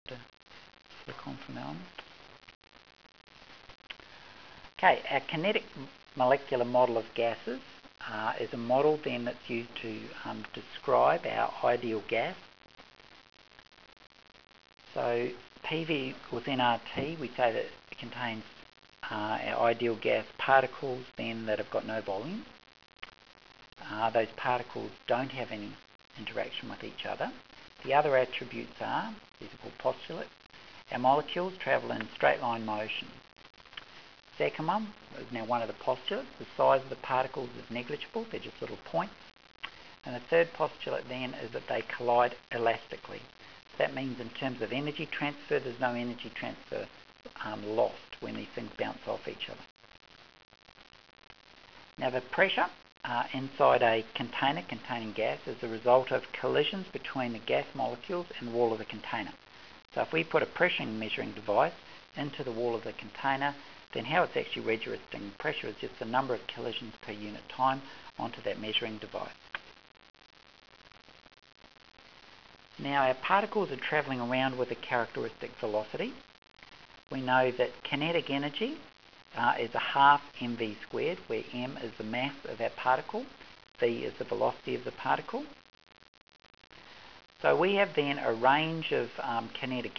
to flick on from now on. Okay, our kinetic molecular model of gases is a model then that's used to describe our ideal gas. So PV within RT, we say that it contains our ideal gas particles then that have got no volume. Those particles don't have any interaction with each other. The other attributes are, these are called postulates, our molecules travel in straight line motion. Second one is now one of the postulates. The size of the particles is negligible, they're just little points. And the third postulate then is that they collide elastically. That means in terms of energy transfer, there's no energy transfer lost when these things bounce off each other. Now the pressure inside a container containing gas is the result of collisions between the gas molecules and the wall of the container. So if we put a pressure measuring device into the wall of the container, then how it's actually registering pressure is just the number of collisions per unit time onto that measuring device. Now our particles are travelling around with a characteristic velocity. We know that kinetic energy is a half mv squared, where m is the mass of our particle, v is the velocity of the particle. So we have then a range of kinetic